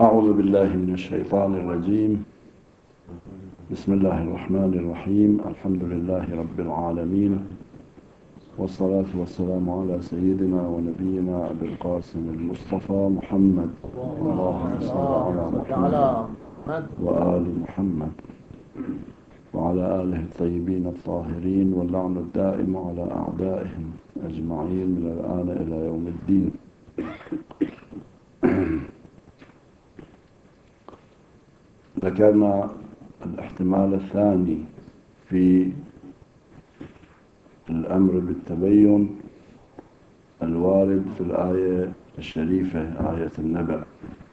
أعوذ بالله من الشيطان الرجيم. بسم الله الرحمن الرحيم. الحمد لله رب العالمين، والصلاة والسلام على سيدنا ونبينا أبي القاسم المصطفى محمد. اللهم صل على محمد وآل محمد وعلى آله الطيبين الطاهرين، واللعن الدائم على أعدائهم أجمعين من الآن إلى يوم الدين. ذكرنا الاحتمال الثاني في الأمر بالتبين الوارد في الآية الشريفة، آية النبأ.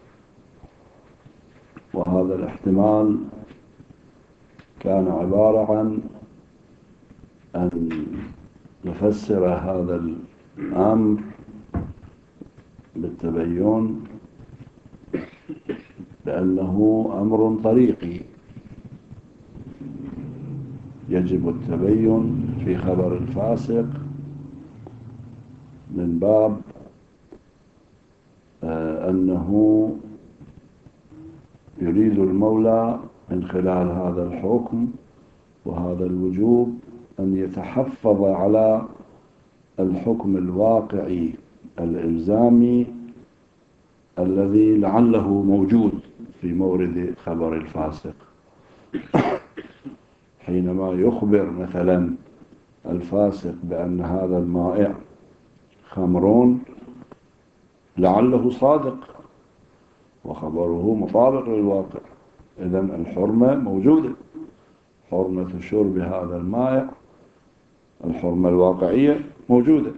وهذا الاحتمال كان عبارة عن أن نفسر هذا الأمر بالتبين لأنه أمر طريقي، يجب التبين في خبر الفاسق من باب أنه يريد المولى من خلال هذا الحكم وهذا الوجوب أن يتحفظ على الحكم الواقعي الإلزامي الذي لعله موجود في مورد خبر الفاسق. حينما يخبر مثلا الفاسق بأن هذا المائع خمر، لعله صادق وخبره مطابق للواقع، إذن الحرمة موجودة، حرمة شرب هذا المائع، الحرمة الواقعية موجودة.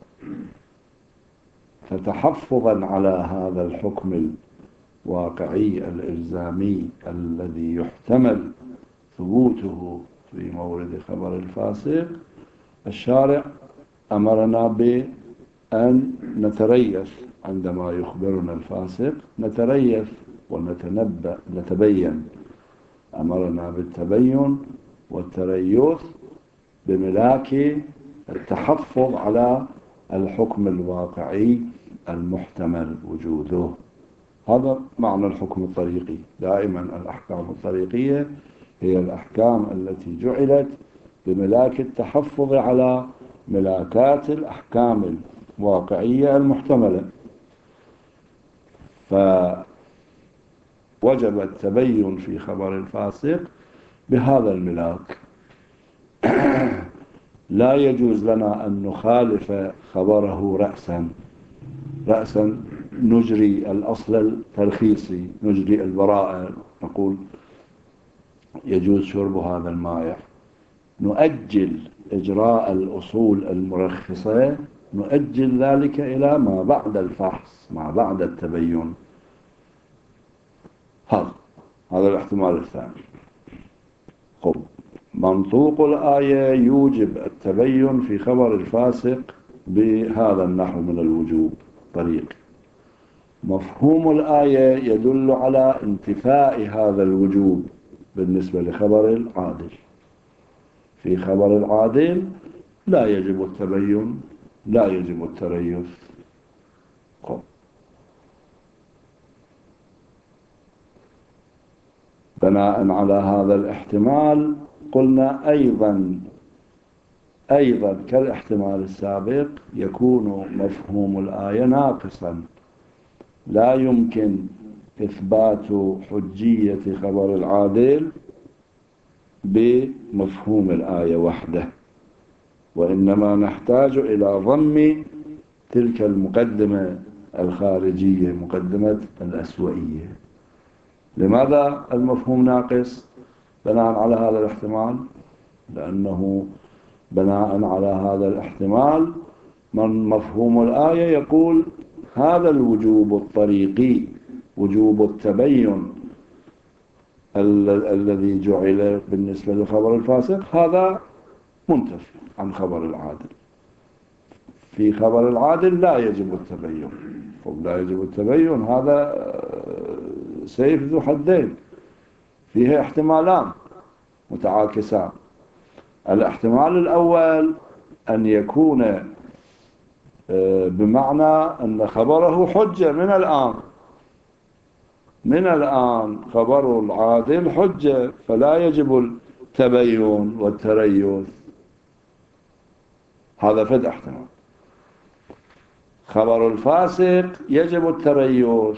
فتحفظا على هذا الحكم الواقعي الإلزامي الذي يحتمل ثبوته في مورد خبر الفاسق، الشارع أمرنا بأن نتريث عندما يخبرنا الفاسق، نتريث ونتنبأ، نتبين. أمرنا بالتبين والتريث بملاك التحفظ على الحكم الواقعي المحتمل وجوده. هذا معنى الحكم الطريقي. دائما الأحكام الطريقية هي الأحكام التي جعلت بملاك التحفظ على ملاكات الأحكام الواقعية المحتملة، فوجب التبين في خبر الفاسق بهذا الملاك. لا يجوز لنا أن نخالف خبره رأسا نجري الأصل الترخيصي، نجري البراءة، نقول يجوز شرب هذا المائع، نؤجل إجراء الأصول المرخصة، نؤجل ذلك إلى ما بعد الفحص، ما بعد التبين. هذا الاحتمال الثاني. منطوق الآية يوجب التبين في خبر الفاسق بهذا النحو من الوجوب طريق. مفهوم الآية يدل على انتفاء هذا الوجوب بالنسبة لخبر العادل. في خبر العادل لا يجب التبين، لا يجب التريث. بناء على هذا الاحتمال قلنا أيضا كالاحتمال السابق يكون مفهوم الآية ناقصا، لا يمكن إثبات حجية خبر العادل بمفهوم الآية وحده، وإنما نحتاج إلى ضم تلك المقدمة الخارجية، مقدمة الأسوئية. لماذا المفهوم ناقص بناء على هذا الاحتمال؟ لأنه بناء على هذا الاحتمال من مفهوم الآية يقول هذا الوجوب الطريقي، وجوب التبين الذي جعل بالنسبة لخبر الفاسق، هذا منتفي عن خبر العادل. في خبر العادل لا يجب التبين. لا يجب التبين، هذا سيف ذو حدين، فيه احتمالان متعاكسان. الاحتمال الأول أن يكون بمعنى أن خبره حجة من الآن، من الآن خبر العادل حجة، فلا يجب التبين والتريث. هذا فد احتمال. خبر الفاسق يجب التريث،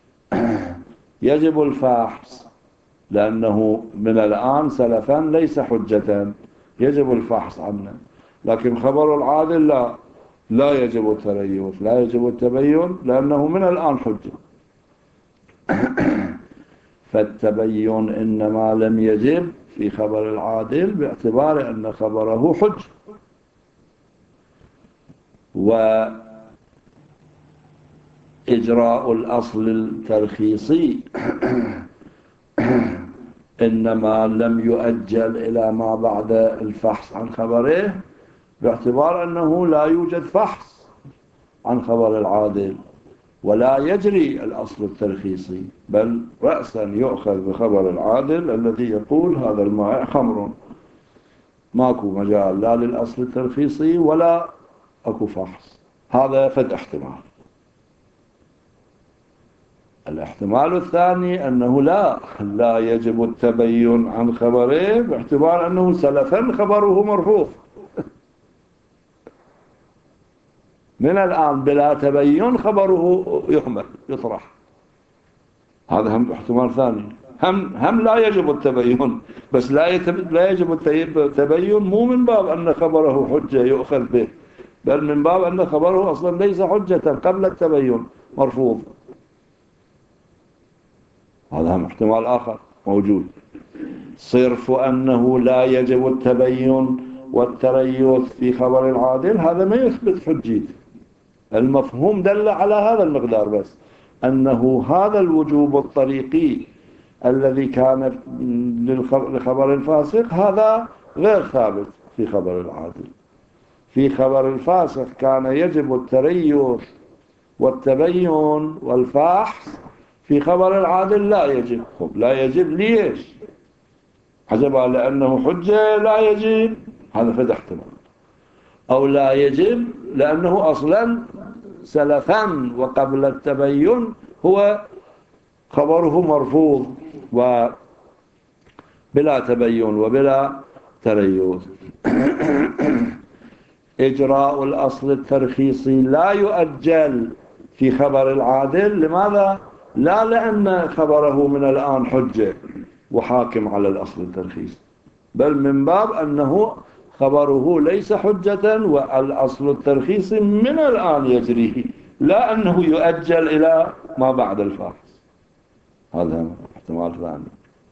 يجب الفحص، لأنه من الآن سلفا ليس حجة، يجب الفحص عنه. لكن خبر العادل لا يجب التريث، لا يجب التبين، لأنه من الآن حجة. فالتبين إنما لم يجب في خبر العادل باعتبار أن خبره حج. وإجراء الأصل الترخيصي إنما لم يؤجل إلى ما بعد الفحص عن خبره باعتبار أنه لا يوجد فحص عن خبر العادل، ولا يجري الأصل الترخيصي، بل رأسا يؤخذ بخبر العادل الذي يقول هذا المائع خمر. ماكو مجال لا للأصل الترخيصي ولا أكو فحص. هذا فد احتمال. الاحتمال الثاني أنه لا يجب التبين عن خبره باعتبار أنه سلفا خبره مرفوض. من الآن بلا تبين خبره يحمل يطرح. هذا هم احتمال ثاني. هم لا يجب التبين، بس لا يجب التبين مو من باب أن خبره حجة يؤخذ به، بل من باب أن خبره أصلا ليس حجة قبل التبين مرفوض. هذا هم احتمال آخر موجود. صرف أنه لا يجب التبين والتريث في خبر العادل هذا ما يثبت حجيته. المفهوم دل على هذا المقدار بس، أنه هذا الوجوب الطريقي الذي كان لخبر الفاسق هذا غير ثابت في خبر العادل. في خبر الفاسق كان يجب التريث والتبين والفحص، في خبر العادل لا يجب. لا يجب ليش؟ حسب لأنه حجة لا يجب، هذا فد احتمال. أو لا يجب لأنه أصلا سلفا وقبل التبين هو خبره مرفوض وبلا تبين وبلا تريث. إجراء الأصل الترخيصي لا يؤجل في خبر العادل. لماذا؟ لا لأن خبره من الآن حجة وحاكم على الأصل الترخيصي، بل من باب أنه خبره ليس حجة والأصل الترخيصي من الآن يجري، لا أنه يؤجل إلى ما بعد الفحص. هذا احتمال ثاني.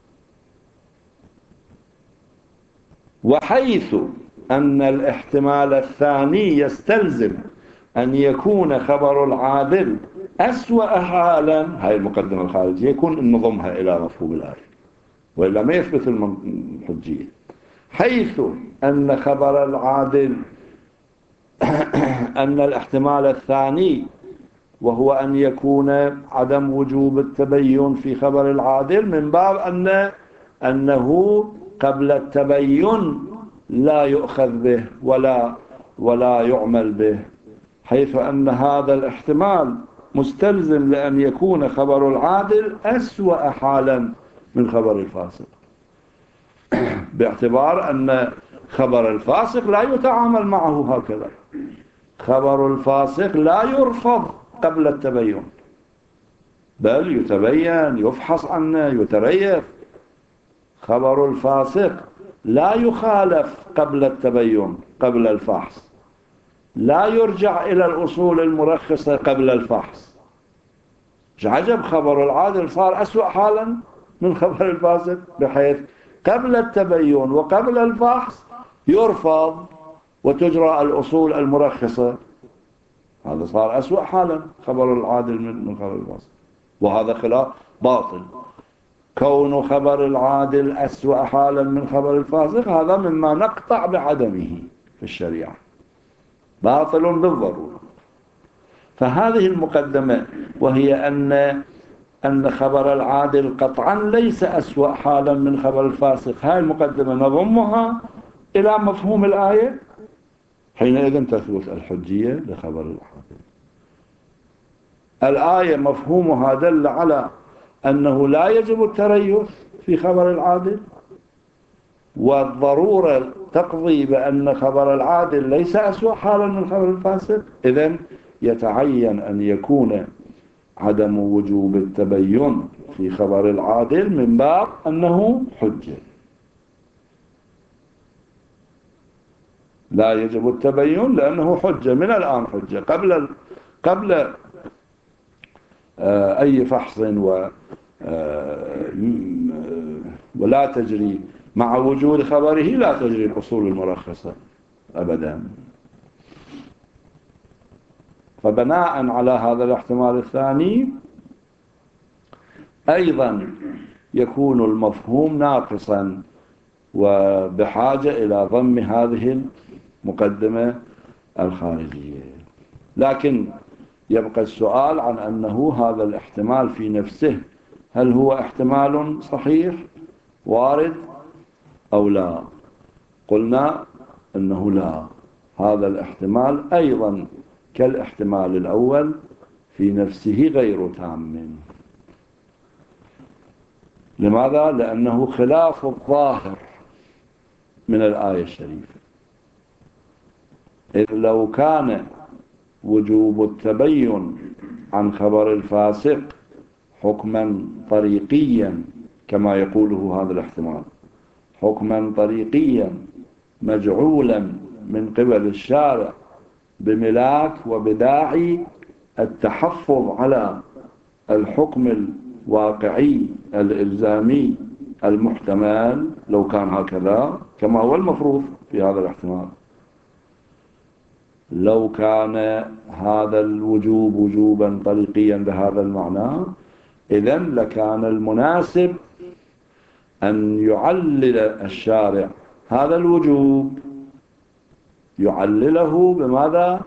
وحيث أن الاحتمال الثاني يستلزم أن يكون خبر العادل أسوأ حالا، هاي المقدمة الخارجية يكون نضمها إلى مفهوم الآية وإلا ما يثبت الحجية. حيث أن خبر العادل أن الاحتمال الثاني وهو أن يكون عدم وجوب التبين في خبر العادل من باب أنه قبل التبين لا يؤخذ به ولا يعمل به. حيث أن هذا الاحتمال مستلزم لأن يكون خبر العادل أسوأ حالا من خبر الفاسق، باعتبار أن خبر الفاسق لا يتعامل معه هكذا. خبر الفاسق لا يرفض قبل التبين، بل يتبين يفحص عنه يتريث. خبر الفاسق لا يخالف قبل التبين قبل الفحص، لا يرجع إلى الأصول المرخصة قبل الفحص. عجب خبر العادل صار أسوأ حالا من خبر الفاسق، بحيث قبل التبين وقبل الفحص يرفض وتجرى الأصول المرخصة. هذا صار أسوأ حالا خبر العادل من خبر الفاسق، وهذا خلاف باطل. كون خبر العادل أسوأ حالا من خبر الفاسق هذا مما نقطع بعدمه في الشريعة، باطل بالضرورة. فهذه المقدمة وهي أن خبر العادل قطعا ليس أسوأ حالا من خبر الفاسق، هذه المقدمة نضمها إلى مفهوم الآية، حينئذ تثبت الحجية لخبر العادل. الآية مفهومها دل على أنه لا يجب التريث في خبر العادل، والضرورة تقضي بأن خبر العادل ليس أسوأ حالا من خبر الفاسق. إذن يتعين أن يكون عدم وجوب التبين في خبر العادل من باب أنه حجة. لا يجب التبين لأنه حجة من الآن، حجة قبل أي فحص ولا تجري مع وجود خبره، لا تجري الأصول المرخصة أبدا. فبناء على هذا الاحتمال الثاني أيضا يكون المفهوم ناقصا وبحاجة إلى ضم هذه المقدمة الخارجية. لكن يبقى السؤال عن أنه هذا الاحتمال في نفسه هل هو احتمال صحيح وارد أو لا؟ قلنا أنه لا، هذا الاحتمال أيضا كالاحتمال الأول في نفسه غير تام. لماذا؟ لأنه خلاف الظاهر من الآية الشريفة. إذ لو كان وجوب التبين عن خبر الفاسق حكما طريقيا كما يقوله هذا الاحتمال، حكما طريقيا مجعولا من قبل الشارع بملاك وبداعي التحفظ على الحكم الواقعي الإلزامي المحتمل، لو كان هكذا كما هو المفروض في هذا الاحتمال، لو كان هذا الوجوب وجوبا طريقيا بهذا المعنى، إذن لكان المناسب أن يعلل الشارع هذا الوجوب، يعلله بماذا؟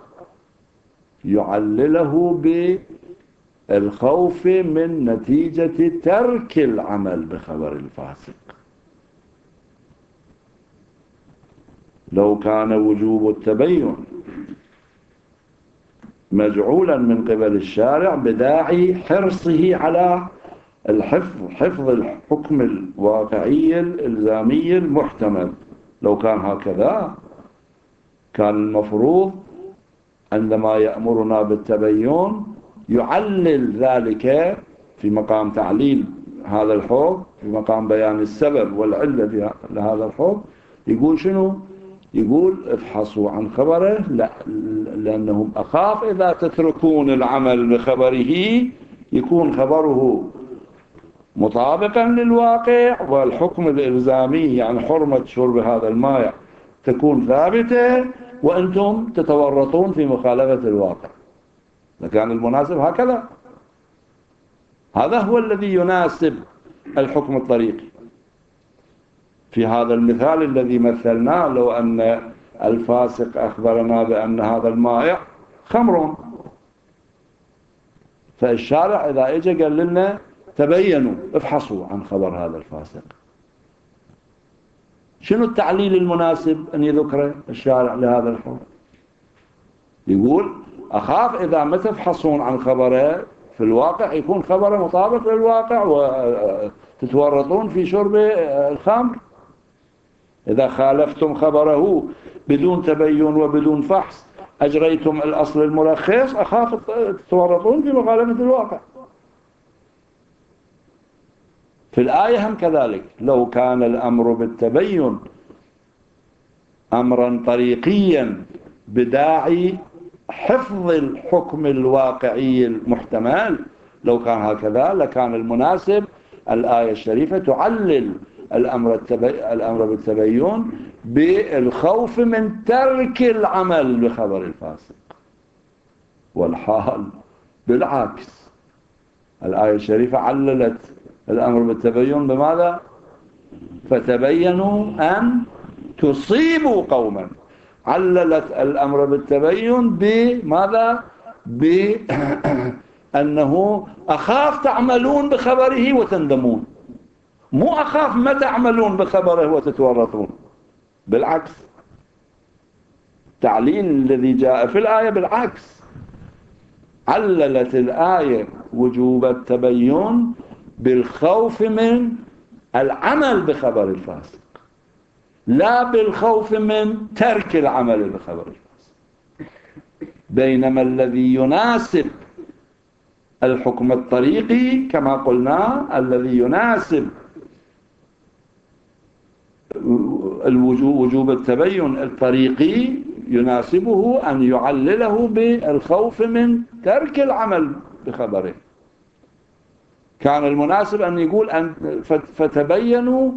يعلله بالخوف من نتيجة ترك العمل بخبر الفاسق. لو كان وجوب التبين مجعولا من قبل الشارع بداعي حرصه على حفظ الحكم الواقعي الإلزامي المحتمل، لو كان هكذا كان المفروض عندما يأمرنا بالتبين يعلل ذلك في مقام تعليل هذا الحكم، في مقام بيان السبب والعلة لهذا الحكم، يقول شنو؟ يقول افحصوا عن خبره، لأنهم أخاف إذا تتركون العمل بخبره يكون خبره مطابقا للواقع والحكم الإلزامي، يعني حرمة شرب هذا الماء تكون ثابتة وأنتم تتورطون في مخالفة الواقع. لكان المناسب هكذا، هذا هو الذي يناسب الحكم الطريقي. في هذا المثال الذي مثلناه، لو أن الفاسق أخبرنا بأن هذا المائع خمر، فالشارع إذا اجى قال لنا تبينوا افحصوا عن خبر هذا الفاسق، شنو التعليل المناسب أن يذكره الشارع لهذا الحكم؟ يقول أخاف إذا ما تفحصون عن خبره في الواقع يكون خبره مطابق للواقع وتتورطون في شرب الخمر. إذا خالفتم خبره بدون تبين وبدون فحص أجريتم الأصل المرخص، أخاف تتورطون في مخالفة الواقع. في الآية هم كذلك، لو كان الأمر بالتبين أمرا طريقيا بداعي حفظ الحكم الواقعي المحتمل، لو كان هكذا لكان المناسب الآية الشريفة تعلل الأمر بالتبين بالخوف من ترك العمل بخبر الفاسق. والحال بالعكس، الآية الشريفة عللت الأمر بالتبين بماذا؟ فتبينوا أن تصيبوا قوما. عللت الأمر بالتبين بماذا؟ بأنه أخاف تعملون بخبره وتندمون، مو أخاف ما تعملون بخبره وتتورطون. بالعكس، التعليل الذي جاء في الآية بالعكس، عللت الآية وجوب التبين بالخوف من العمل بخبر الفاسق، لا بالخوف من ترك العمل بخبر الفاسق. بينما الذي يناسب الحكم الطريقي كما قلنا، الذي يناسب وجوب التبين الطريقي يناسبه أن يعلله بالخوف من ترك العمل بخبره. كان المناسب أن يقول فتبينوا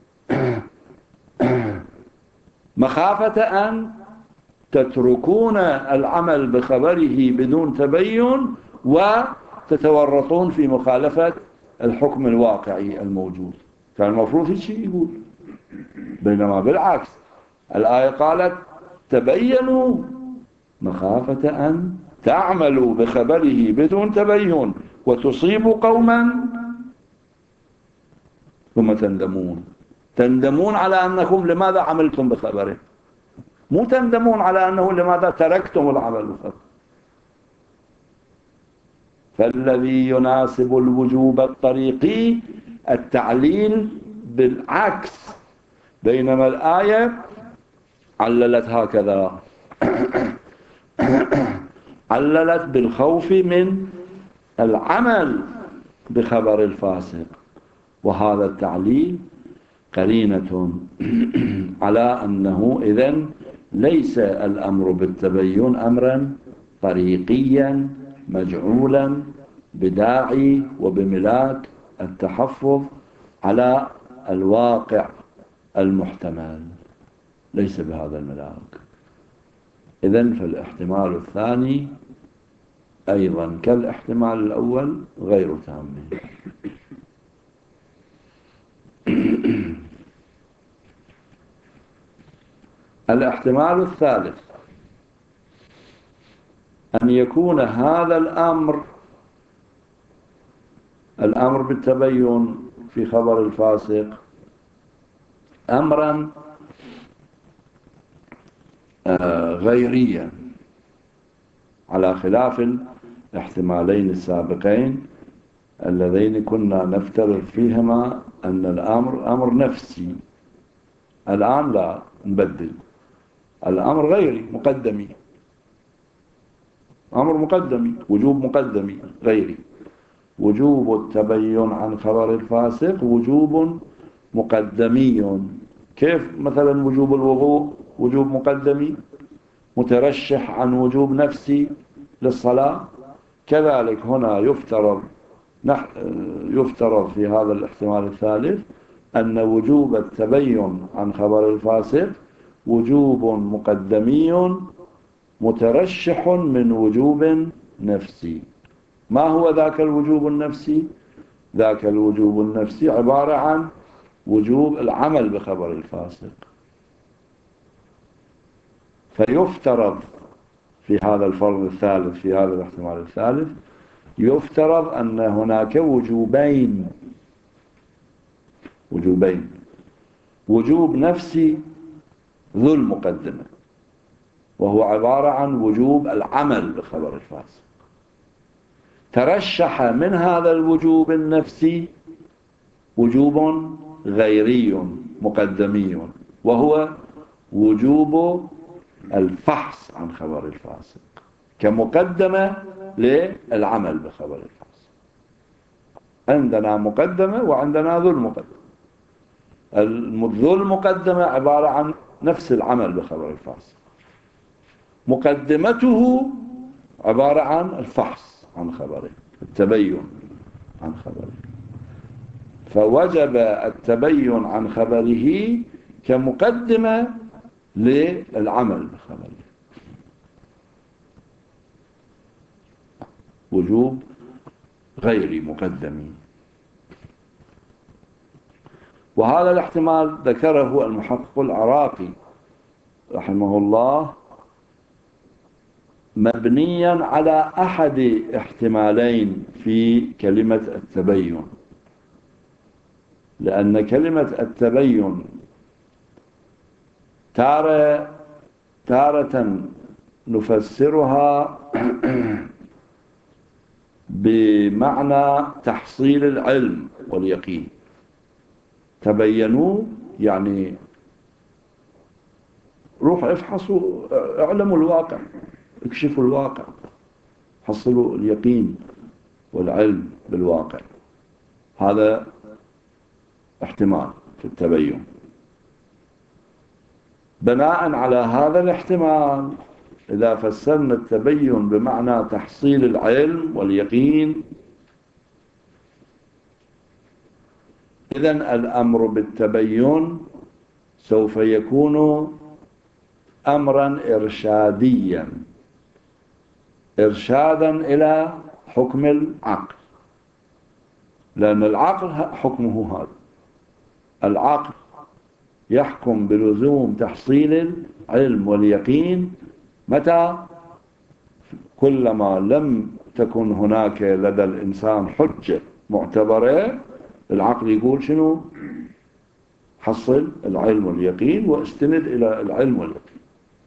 مخافة أن تتركون العمل بخبره بدون تبين وتتورطون في مخالفة الحكم الواقعي الموجود. كان المفروض هيك يقول، بينما بالعكس الآية قالت تبينوا مخافة أن تعملوا بخبره بدون تبين وتصيبوا قوما ثم تندمون على أنكم لماذا عملتم بخبره، مو تندمون على أنه لماذا تركتم العمل بخبره. فالذي يناسب الوجوب الطريقي التعليل بالعكس، بينما الآية عللت هكذا عللت بالخوف من العمل بخبر الفاسق، وهذا التعليل قرينة على أنه إذن ليس الأمر بالتبين أمرا طريقيا مجعولا بداعي وبملاك التحفظ على الواقع المحتمل، ليس بهذا الملاك. إذن فالاحتمال الثاني أيضا كالاحتمال الأول غير تام. الاحتمال الثالث أن يكون هذا الأمر بالتبين في خبر الفاسق أمرا غيريا، على خلاف الاحتمالين السابقين اللذين كنا نفترض فيهما أن الأمر أمر نفسي. الآن لا، نبدل، الأمر غيري مقدمي، أمر مقدمي، وجوب مقدمي غيري. وجوب التبين عن خبر الفاسق وجوب مقدمي. كيف مثلا وجوب الوضوء وجوب مقدمي مترشح عن وجوب نفسي للصلاة، كذلك هنا يفترض في هذا الاحتمال الثالث أن وجوب التبين عن خبر الفاسق وجوب مقدمي مترشح من وجوب نفسي. ما هو ذاك الوجوب النفسي؟ ذاك الوجوب النفسي عبارة عن وجوب العمل بخبر الفاسق. فيفترض في هذا الفرض الثالث، في هذا الاحتمال الثالث، يفترض أن هناك وجوبين، وجوب نفسي ذو المقدمة، وهو عبارة عن وجوب العمل بخبر الفاسق. ترشح من هذا الوجوب النفسي وجوب غيري مقدمي، وهو وجوب الفحص عن خبر الفاسق كمقدمة للعمل بخبر الفاسق. عندنا مقدمة وعندنا ذو المقدمة. ذو المقدمة عبارة عن نفس العمل بخبر الفاسق، مقدمته عبارة عن الفحص عن خبره، التبين عن خبره. فوجب التبين عن خبره كمقدمة للعمل بخبره، وجوب غير مقدم. وهذا الاحتمال ذكره المحقق العراقي رحمه الله مبنيا على أحد احتمالين في كلمة التبين، لأن كلمة التبين تارة نفسرها بمعنى تحصيل العلم واليقين. تبينوا يعني روحوا افحصوا، اعلموا الواقع، اكشفوا الواقع، حصلوا اليقين والعلم بالواقع. هذا احتمال في التبين. بناء على هذا الاحتمال، إذا فسرنا التبين بمعنى تحصيل العلم واليقين، إذن الأمر بالتبين سوف يكون أمرا إرشاديا، إرشادا إلى حكم العقل، لأن العقل حكمه هذا. العقل يحكم بلزوم تحصيل العلم واليقين متى؟ كلما لم تكن هناك لدى الإنسان حجة معتبرة، العقل يقول شنو؟ حصل العلم واليقين واستند إلى العلم واليقين.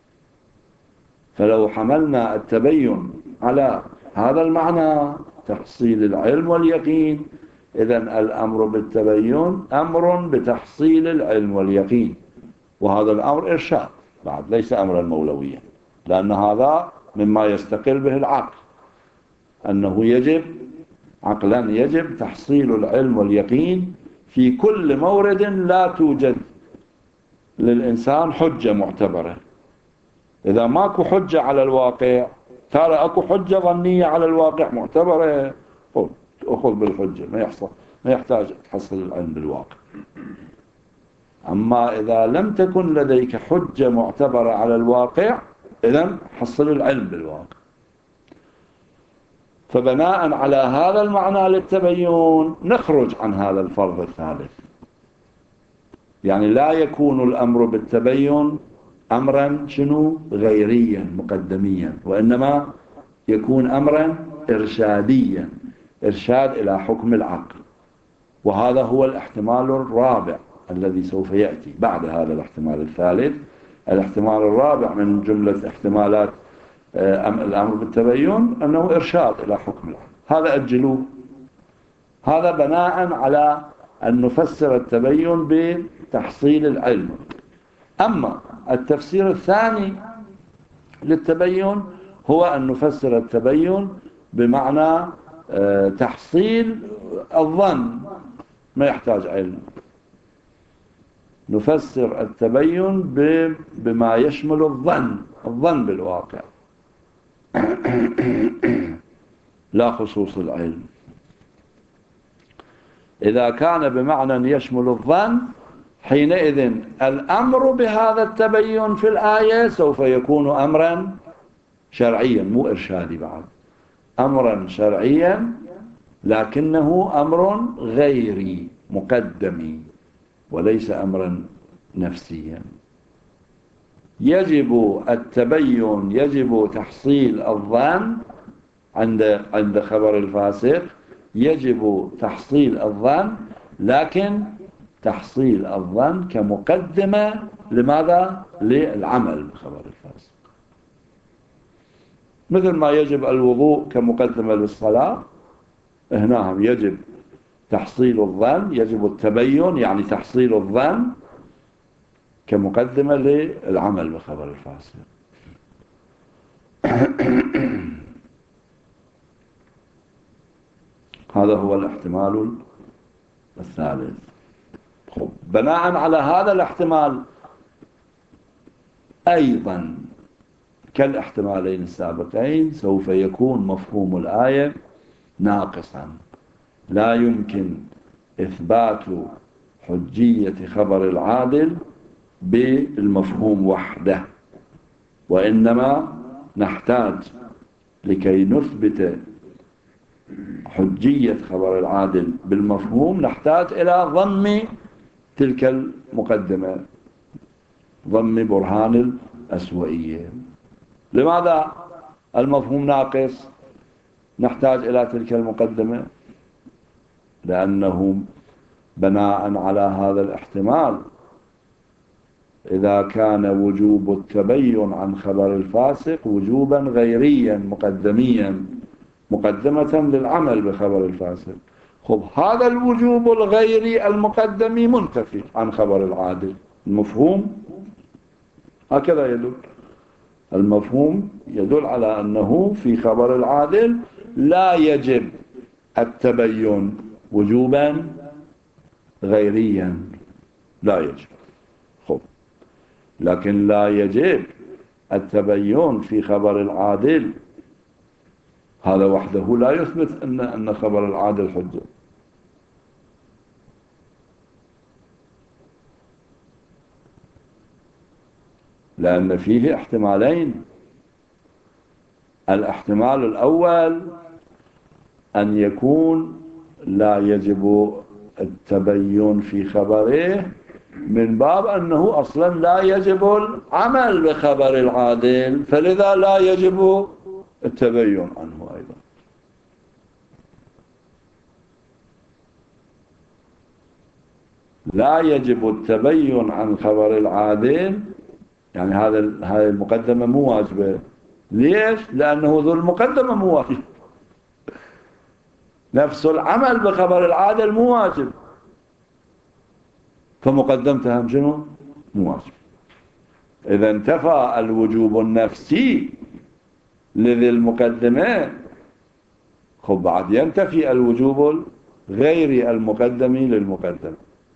فلو حملنا التبين على هذا المعنى، تحصيل العلم واليقين، إذن الأمر بالتبين أمر بتحصيل العلم واليقين، وهذا الأمر إرشاد بعد، ليس أمرا مولويا، لأن هذا مما يستقل به العقل، أنه يجب عقلا يجب تحصيل العلم واليقين في كل مورد لا توجد للإنسان حجة معتبرة. إذا ماكو حجة على الواقع، ترى أكو حجة ظنية على الواقع معتبرة، أخذ بالحجة، ما يحتاج تحصل العلم بالواقع. أما إذا لم تكن لديك حجة معتبرة على الواقع، إذن حصل العلم بالواقع. فبناء على هذا المعنى للتبين نخرج عن هذا الفرض الثالث، يعني لا يكون الأمر بالتبين أمرا شنو؟ غيريا مقدميا، وإنما يكون أمرا إرشاديا، إرشاد إلى حكم العقل. وهذا هو الاحتمال الرابع الذي سوف يأتي بعد هذا الاحتمال الثالث. الاحتمال الرابع من جملة احتمالات الأمر بالتبين أنه إرشاد إلى حكم العقل. هذا أجلوه. هذا بناء على أن نفسر التبين بتحصيل العلم. أما التفسير الثاني للتبين هو أن نفسر التبين بمعنى تحصيل الظن، ما يحتاج علم. نفسر التبين بما يشمل الظن بالواقع، لا خصوص العلم. إذا كان بمعنى يشمل الظن، حينئذ الأمر بهذا التبين في الآية سوف يكون أمرا شرعيا، مو إرشادي بعد، أمرا شرعيا، لكنه أمر غيري مقدمي وليس أمرا نفسيا. يجب التبين، يجب تحصيل الظن عند خبر الفاسق، يجب تحصيل الظن، لكن تحصيل الظن كمقدمة لماذا؟ للعمل بخبر الفاسق. مثل ما يجب الوضوء كمقدمة للصلاة، هنا هم يجب تحصيل الظن، يجب التبين يعني تحصيل الظن كمقدمة للعمل بخبر الفاسق. هذا هو الاحتمال الثالث. بناء على هذا الاحتمال أيضا كالاحتمالين السابقين سوف يكون مفهوم الآية ناقصا. لا يمكن إثبات حجية خبر العادل بالمفهوم وحده، وإنما نحتاج لكي نثبت حجية خبر العادل بالمفهوم نحتاج إلى ضم تلك المقدمة، ضم برهان الأسوئية. لماذا المفهوم ناقص؟ نحتاج إلى تلك المقدمة لأنه بناء على هذا الاحتمال، إذا كان وجوب التبين عن خبر الفاسق وجوبا غيريا مقدميا، مقدمة للعمل بخبر الفاسق. خب هذا الوجوب الغيري المقدم منتفي عن خبر العادل. المفهوم هكذا يدل، المفهوم يدل على أنه في خبر العادل لا يجب التبين وجوبا غيريا، لا يجب. خب لكن لا يجب التبين في خبر العادل، هذا وحده لا يثبت أن خبر العادل حجة. لأن فيه احتمالين. الاحتمال الأول أن يكون لا يجب التبين في خبره من باب أنه أصلا لا يجب العمل بخبر العادل، فلذا لا يجب التبين عنه أيضا. لا يجب التبين عن خبر العادل، يعني هذه المقدمة مو واجبة. ليش؟ لأنه ذو المقدمة مو واجب، نفس العمل بخبر العادل مو واجب، فمقدمتها شنو؟ مو واجب. إذا انتفى الوجوب النفسي لذي المقدمة، خب بعد ينتفي الوجوب غير المقدم للمقدم.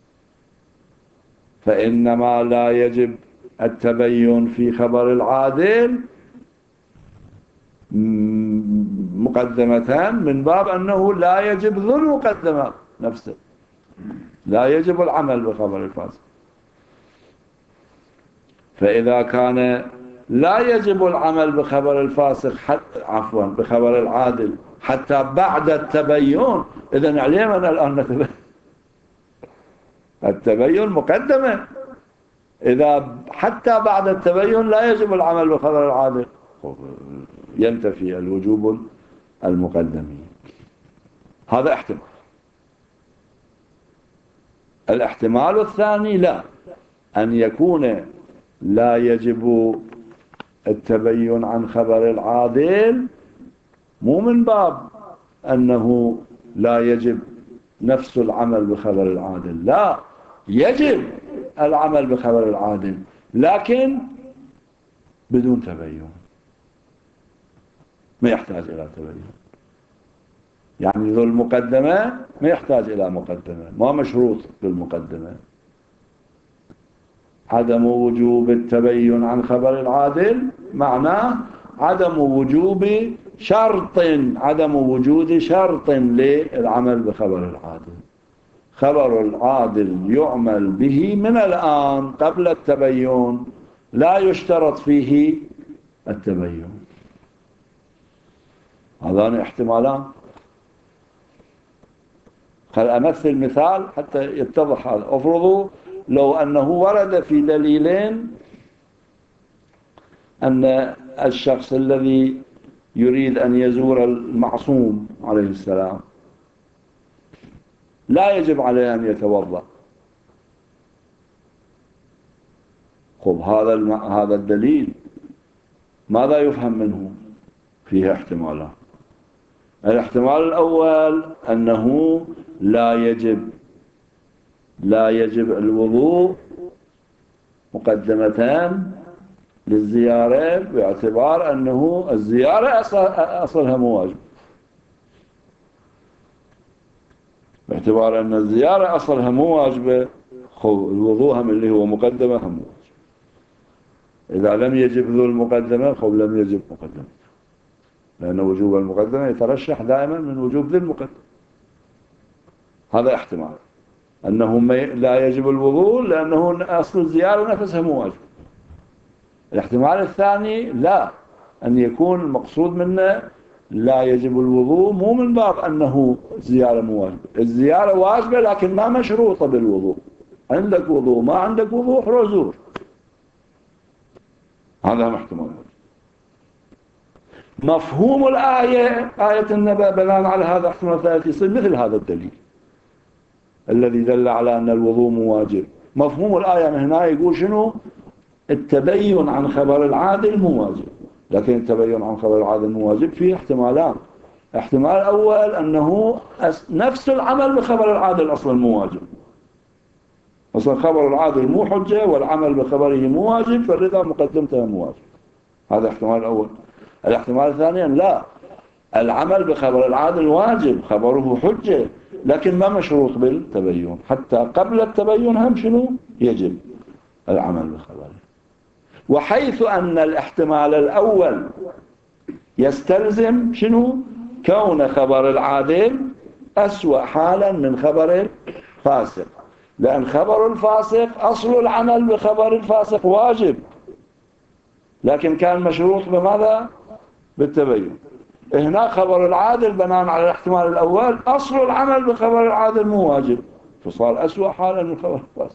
فإنما لا يجب التبين في خبر العادل مقدمتان من باب أنه لا يجب ذو المقدمة نفسه، لا يجب العمل بخبر الفاسق. فإذا كان لا يجب العمل بخبر الفاسق عفوا بخبر العادل حتى بعد التبين، إذن عليه من الآن نتبين التبين مقدمة. إذا حتى بعد التبين لا يجب العمل بخبر العادل، ينتفي الوجوب المقدم. هذا احتمال. الاحتمال الثاني لا، أن يكون لا يجب التبين عن خبر العادل مو من باب أنه لا يجب نفس العمل بخبر العادل، لا، يجب العمل بخبر العادل لكن بدون تبين، ما يحتاج إلى تبين. يعني ذو المقدمة ما يحتاج إلى مقدمة، ما مشروط بالمقدمة. عدم وجوب التبين عن خبر العادل معناه عدم وجوب شرط، عدم وجود شرط للعمل بخبر العادل. خبر العادل يعمل به من الآن قبل التبين، لا يشترط فيه التبين. هذان احتمالان. خل أمثل مثال حتى يتضح هذا. افرضوا لو أنه ورد في دليلين أن الشخص الذي يريد أن يزور المعصوم عليه السلام لا يجب عليه أن يتوضأ. خب هذا الدليل ماذا يفهم منه؟ فيه احتمالان. الاحتمال الأول أنه لا يجب الوضوء مقدمتان للزيارة، باعتبار أنه الزيارة أصلها مو واجب، باعتبار أن الزيارة أصلها مو واجبة، الوضوء هم اللي هو مقدمة هم واجب. إذا لم يجب ذو المقدمة لم يجب مقدمة، لأن وجوب المقدمة يترشح دائما من وجوب ذي المقدمة. هذا احتمال أنه لا يجب الوضوء لأنه أصل الزيارة نفسها مو واجب. الاحتمال الثاني لا، أن يكون المقصود منه لا يجب الوضوء مو من باب أنه الزيارة مو واجبة، الزيارة واجبة لكن ما مشروطة بالوضوء، عندك وضوء ما عندك وضوء روح زور. هذا هم احتمال. مفهوم الآية، آية النبأ، بناء على هذا احتمال ثالث يصير مثل هذا الدليل الذي دل على أن الوضوء مو واجب. مفهوم الآية من هنا يقول شنو؟ التبين عن خبر العادل مو واجب، لكن التبين عن خبر العادل مو واجب فيه احتمالان. احتمال أول أنه نفس العمل بخبر العادل أصلا مو واجب، أصلا خبر العادل مو حجة والعمل بخبره مو واجب، فالرضا مقدمته مو واجب. هذا الاحتمال الأول. الاحتمال الثاني أن لا، العمل بخبر العادل واجب، خبره حجة، لكن ما مشروط بالتبين، حتى قبل التبين هم شنو يجب العمل بخبره. وحيث أن الاحتمال الأول يستلزم شنو كون خبر العادل أسوأ حالا من خبر الفاسق، لأن خبر الفاسق أصل العمل بخبر الفاسق واجب، لكن كان مشروط بماذا؟ بالتبين. هنا خبر العادل بناء على الاحتمال الأول أصل العمل بخبر العادل مو واجب، فصار أسوأ حالا من خبر الفاسق،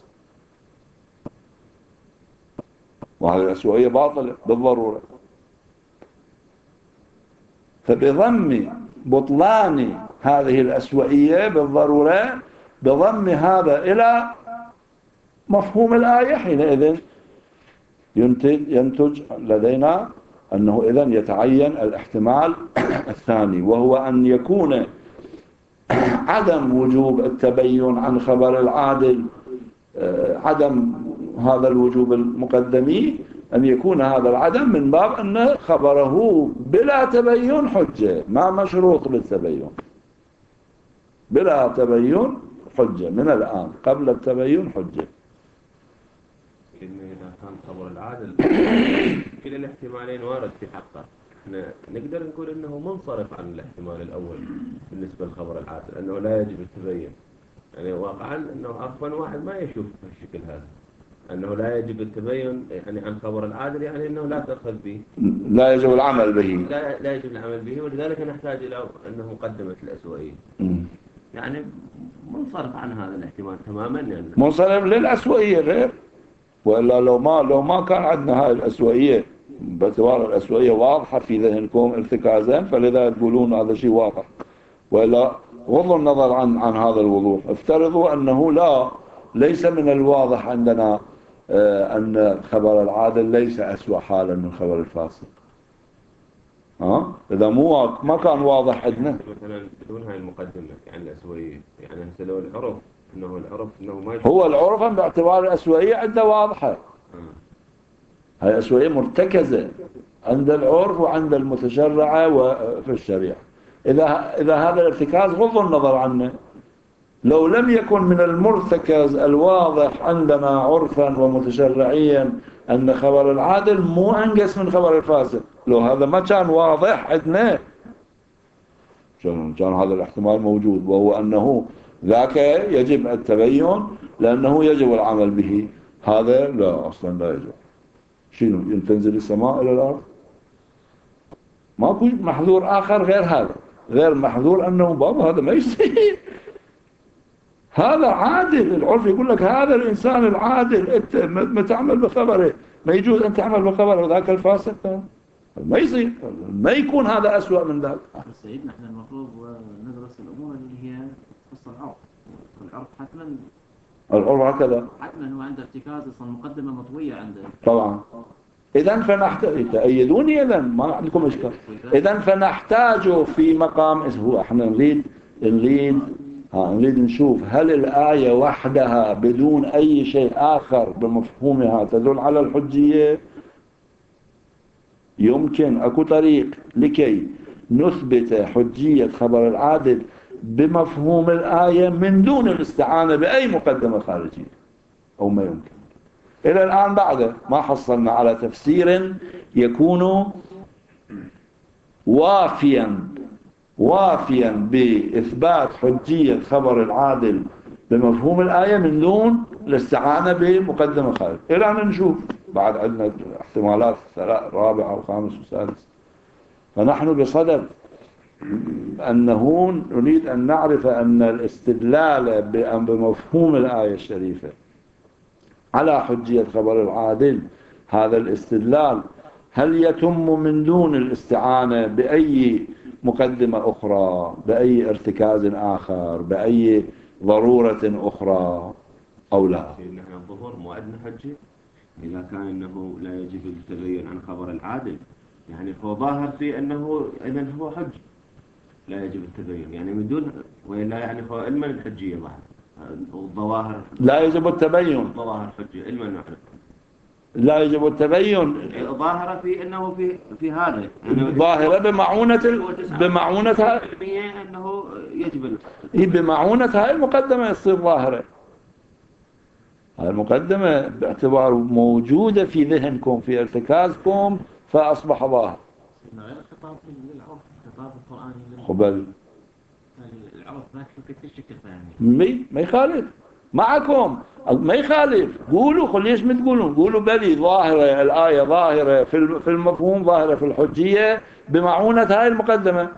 وهذه الأسوأية باطلة بالضرورة. فبضم بطلان هذه الأسوأية بالضرورة، بضم هذا إلى مفهوم الآية، حينئذ ينتج لدينا أنه إذن يتعين الاحتمال الثاني، وهو أن يكون عدم وجوب التبين عن خبر العادل، عدم هذا الوجوب المقدمي، أن يكون هذا العدم من باب أن خبره بلا تبين حجة، ما مشروط بالتبين، بلا تبين حجة من الآن، قبل التبين حجة. إنه إذا كان خبر العادل كلا الاحتمالين وارد في حقه، نقدر نقول إنه منصرف عن الاحتمال الأول بالنسبة لخبر العادل، أنه لا يجب التبين. يعني واقعا أنه عفوا واحد ما يشوف الشكل هذا، أنه لا يجب التبين يعني عن خبر العادل، يعني أنه لا تأخذ به، لا يجب العمل به، لا يجب العمل به، ولذلك نحتاج إلى أنه مقدمة الأسوأية. يعني منصرف عن هذا الاحتمال تماما، يعني منصرف للأسوأية غير، وإلا لو ما كان عندنا هاي الأسوأية باعتبار الأسوأية واضحة في ذهنكم ارتكازا، فلذا تقولون هذا شيء واضح، وإلا غضوا النظر عن هذا الوضوح. افترضوا أنه ليس من الواضح عندنا أن خبر العادل ليس أسوأ حالا من خبر الفاسق. إذا ما كان واضح عندنا مثلا بدون هاي المقدمة يعني الأسوأية، يعني هسه لو العرف أنه ما هو العرف باعتبار الأسوأية عنده واضحة، هاي الأسوأية مرتكزة عند العرف وعند المتشرعة وفي الشريعة. إذا هذا الارتكاز غض النظر عنه، لو لم يكن من المرتكز الواضح عندنا عرفا ومتشرعيا أن خبر العادل مو أنقص من خبر الفاسق، لو هذا ما كان واضح عندنا كان هذا الاحتمال موجود، وهو أنه ذاك يجب التبين لأنه يجب العمل به، هذا لا أصلا لا يجب. شنو تنزل السماء إلى الأرض؟ ماكو محذور آخر غير هذا، غير محذور أنه بابا هذا ما يصير، هذا عادل. العرف يقول لك هذا الإنسان العادل أنت ما تعمل بخبره، ما يجوز أن تعمل بخبره، ذاك الفاسق ما يصير، ما يكون هذا أسوأ من ذاك. سيدنا احنا المفروض ندرس الأمور اللي هي قصة العرف، والعرف حتما العرف هكذا حتما هو عنده ارتكاز، اصلا مقدمة مطوية عنده طبعا. إذن فنحتاج تأيدوني، إذن ما عندكم إشكال. إذن فنحتاج في مقام هو احنا نريد نشوف هل الآية وحدها بدون أي شيء آخر بمفهومها تدل على الحجية. يمكن أكو طريق لكي نثبت حجية خبر العادل بمفهوم الآية من دون الاستعانة بأي مقدمة خارجية، أو ما يمكن. إلى الآن بعد ما حصلنا على تفسير يكون وافيا بإثبات حجية خبر العادل بمفهوم الآية من دون الاستعانة بمقدمة خارج. إلى أن نشوف بعد عندنا احتمالات رابعة وخامس وسادس. فنحن بصدد أنه نريد أن نعرف أن الاستدلال بمفهوم الآية الشريفة على حجية خبر العادل، هذا الاستدلال هل يتم من دون الاستعانة بأي مقدمة أخرى، بأي ارتكاز آخر، بأي ضرورة أخرى أو لا؟ نحن الظهور مو عندنا حجة إذا كان أنه لا يجب التبين عن خبر العادل، يعني هو ظاهر في أنه إذن هو حج، لا يجب التبين يعني من دون، ولا يعني هو علما الحجية ظهر والظواهر، لا يجب التبين، الظواهر الحجية علما نعرف لا يجب التبين. ظاهرة في أنه في هذا يعني ظاهرة بمعونة علمية أنه يجب بمعونة هاي المقدمة يصير ظاهرة. هاي المقدمة باعتبار موجودة في ذهنكم في ارتكازكم فأصبح ظاهر. غير الخطاب للعرف، الخطاب القرآني قبل يعني العرف ذاك في الشكل يعني ما يخالف معكم، ما يخالف. قولوا ليش ما تقولون؟ قولوا بلي ظاهرة الآية، ظاهرة في المفهوم، ظاهرة في الحجية بمعونة هاي المقدمة،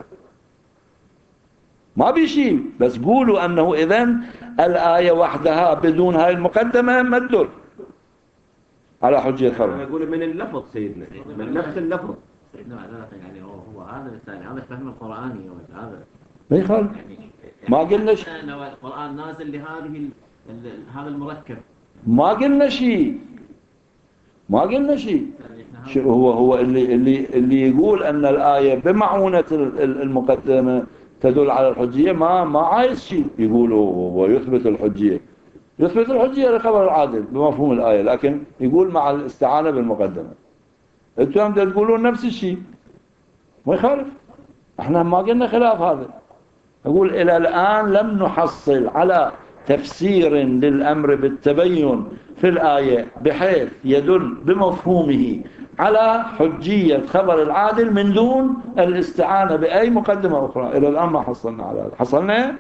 ما بيشي. بس قولوا أنه إذن الآية وحدها بدون هاي المقدمة ما تدل على حجية خبر. يقول من اللفظ سيدنا، من نفس اللفظ سيدنا يعني هو هذا الثاني، هذا الفهم القرآني هذا ما يخالف. يعني ما قلنا أنه القرآن نازل لهذه هذا المركب. ما قلنا شيء، ما قلنا شيء. هو اللي يقول أن الآية بمعونة المقدمة تدل على الحجية ما عايز شيء يقوله ويثبت الحجية، يثبت الحجية لخبر العادل بمفهوم الآية، لكن يقول مع الاستعانة بالمقدمة. انتم هم تقولون نفس الشيء، ما يخالف. احنا ما قلنا خلاف هذا. أقول إلى الآن لم نحصل على تفسير للأمر بالتبين في الآية بحيث يدل بمفهومه على حجية خبر العادل من دون الاستعانة بأي مقدمة أخرى. إلى الآن ما حصلنا على هذا. حصلنا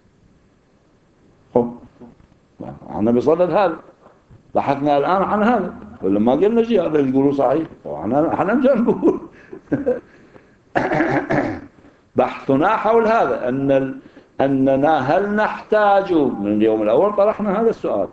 احنا بصدد هذا، بحثنا الآن عن هذا، ولا ما قلنا شيء هذا اللي يقولوا صحيح. احنا مش نقول بحثنا حول هذا أننا هل نحتاج. من اليوم الأول طرحنا هذا السؤال،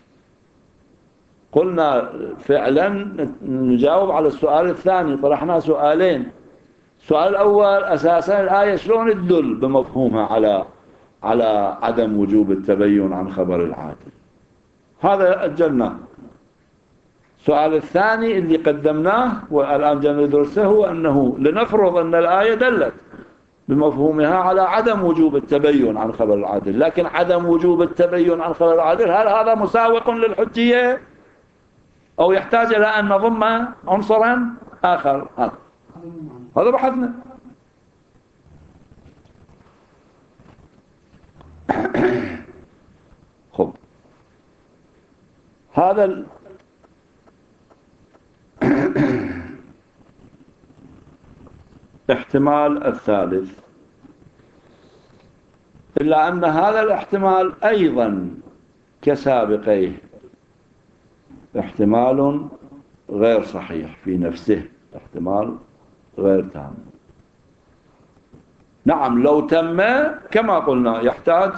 قلنا فعلا نجاوب على السؤال الثاني. طرحنا سؤالين. السؤال الأول أساسا الآية شلون تدل بمفهومها على عدم وجوب التبين عن خبر العادل، هذا أجلناه. السؤال الثاني اللي قدمناه والآن جاء ندرسه هو أنه لنفرض أن الآية دلت بمفهومها على عدم وجوب التبين عن خبر العادل، لكن عدم وجوب التبين عن خبر العادل هل هذا مساوق للحجية أو يحتاج إلى أن نضم عنصرا آخر؟ هذا بحثنا. خب هذا الاحتمال الثالث، إلا أن هذا الاحتمال أيضا كسابقيه احتمال غير صحيح في نفسه، احتمال غير تام. نعم لو تم كما قلنا يحتاج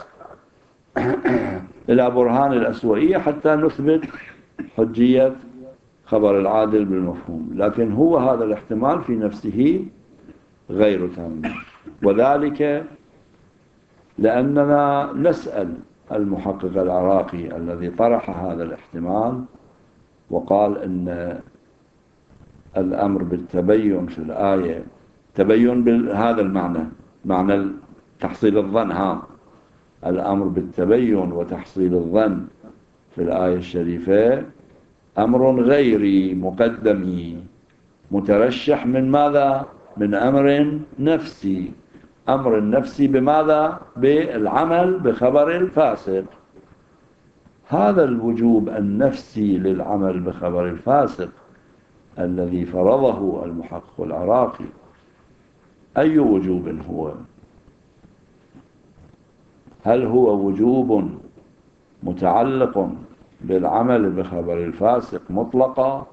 إلى برهان الأسوئية حتى نثبت حجية خبر العادل بالمفهوم، لكن هو هذا الاحتمال في نفسه غير تام، وذلك لأننا نسأل المحقق العراقي الذي طرح هذا الاحتمال وقال أن الأمر بالتبين في الآية تبين بهذا المعنى، معنى تحصيل الظن، الأمر بالتبين وتحصيل الظن في الآية الشريفة أمر غيري مقدمي مترشح من ماذا؟ من أمر نفسي. أمر النفسي بماذا؟ بالعمل بخبر الفاسق. هذا الوجوب النفسي للعمل بخبر الفاسق الذي فرضه المحقق العراقي أي وجوب هو؟ هل هو وجوب متعلق بالعمل بخبر الفاسق مطلقا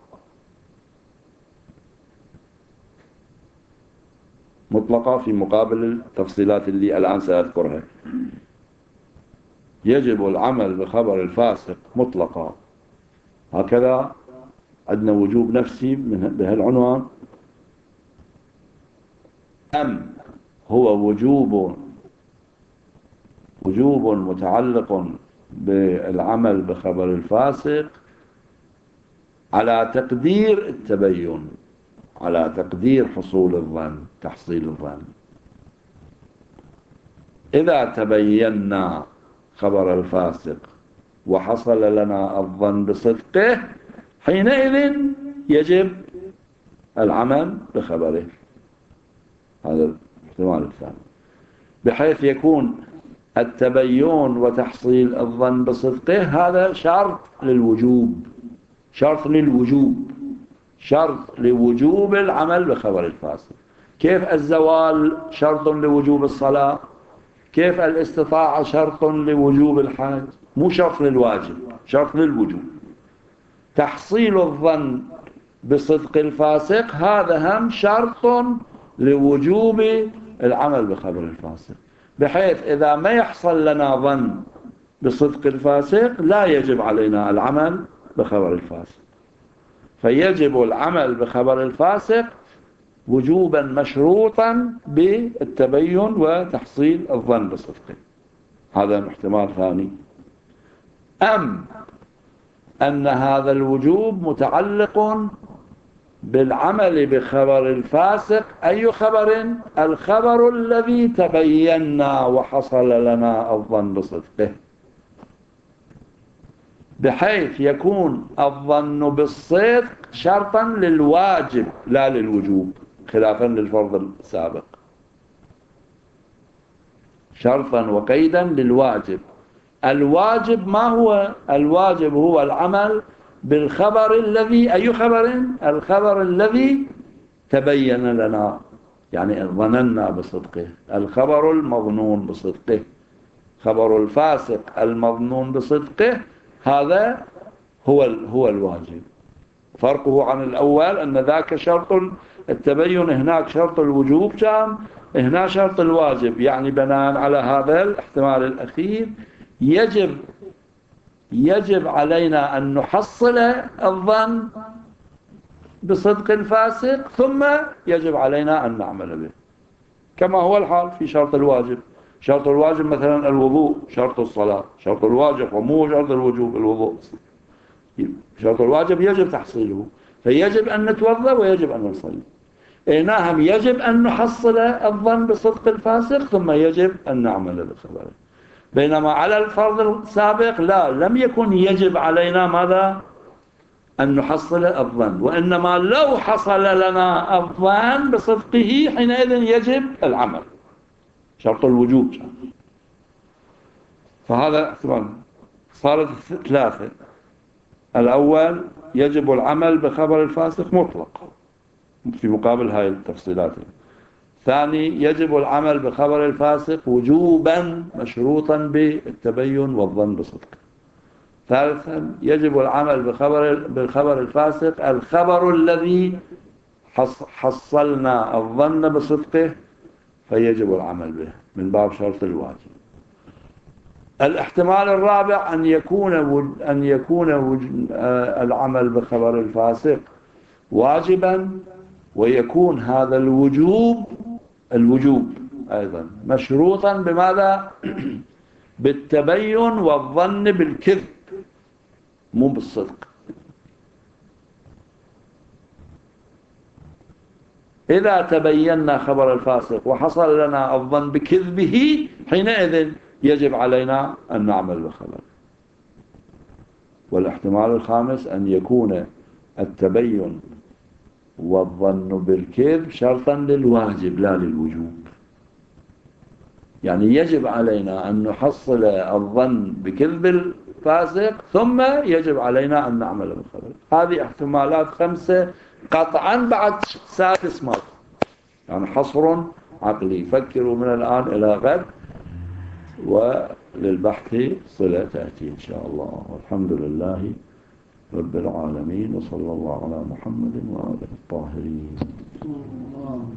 في مقابل التفصيلات اللي الآن سأذكرها؟ يجب العمل بخبر الفاسق مطلقا، هكذا عندنا وجوب نفسي بهالعنوان، أم هو وجوب متعلق بالعمل بخبر الفاسق على تقدير التبين، على تقدير حصول الظن، تحصيل الظن؟ إذا تبينا خبر الفاسق وحصل لنا الظن بصدقه حينئذ يجب العمل بخبره. هذا الاحتمال الثاني، بحيث يكون التبين وتحصيل الظن بصدقه هذا شرط للوجوب، شرط للوجوب، شرط لوجوب العمل بخبر الفاسق. كيف الزوال شرط لوجوب الصلاة، كيف الاستطاعة شرط لوجوب الحج، مو شرط للواجب، شرط للوجوب. تحصيل الظن بصدق الفاسق هذا هم شرط لوجوب العمل بخبر الفاسق، بحيث إذا ما يحصل لنا ظن بصدق الفاسق لا يجب علينا العمل بخبر الفاسق. فيجب العمل بخبر الفاسق وجوبا مشروطا بالتبين وتحصيل الظن بصدقه. هذا احتمال ثاني. أم أن هذا الوجوب متعلق بالعمل بخبر الفاسق، أي خبر؟ الخبر الذي تبينا وحصل لنا الظن بصدقه، بحيث يكون الظن بالصدق شرطا للواجب لا للوجوب، خلافا للفرض السابق. شرطا وقيدا للواجب. الواجب ما هو؟ الواجب هو العمل بالخبر الذي، أي خبر؟ الخبر الذي تبين لنا، يعني ظننا بصدقه، الخبر المظنون بصدقه. خبر الفاسق المظنون بصدقه هذا هو الواجب. فرقه عن الأول أن ذاك شرط التبين، هناك شرط الوجوب، كان هنا شرط الواجب. يعني بناء على هذا الاحتمال الأخير يجب علينا أن نحصل الظن بصدق الفاسق، ثم يجب علينا أن نعمل به، كما هو الحال في شرط الواجب. شرط الواجب مثلا الوضوء، شرط الصلاة شرط الواجب ومو شرط الوجوب. الوضوء شرط الواجب يجب تحصيله، فيجب أن نتوضأ ويجب أن نصلي. نعم، يجب أن نحصل الظن بصدق الفاسق ثم يجب أن نعمل بخبره. بينما على الفرض السابق لا، لم يكن يجب علينا ماذا؟ أن نحصل الظن، وإنما لو حصل لنا الظن بصدقه حينئذ يجب العمل، شرط الوجوب. فهذا احتمال. صارت ثلاثة. الأول يجب العمل بخبر الفاسق مطلق في مقابل هاي التفصيلات. ثاني يجب العمل بخبر الفاسق وجوبا مشروطا بالتبين والظن بصدقه. ثالثا يجب العمل بخبر الفاسق الخبر الذي حصلنا الظن بصدقه، فيجب العمل به من باب شرط الواجب. الاحتمال الرابع أن يكون العمل بخبر الفاسق واجبا، ويكون هذا الوجوب أيضا مشروطا بماذا؟ بالتبين والظن بالكذب، مو بالصدق. إذا تبينا خبر الفاسق وحصل لنا الظن بكذبه حينئذ يجب علينا أن نعمل بخبره. والاحتمال الخامس أن يكون التبين والظن بالكذب شرطا للواجب لا للوجوب، يعني يجب علينا أن نحصل الظن بكذب الفاسق ثم يجب علينا أن نعمل بالخبر. هذه احتمالات 5 قطعا، بعد سادس مرة، يعني حصر عقلي. فكروا من الآن إلى غد، وللبحث صلة تأتي إن شاء الله. والحمد لله رب العالمين، وصلى الله على محمد وآله الطاهرين.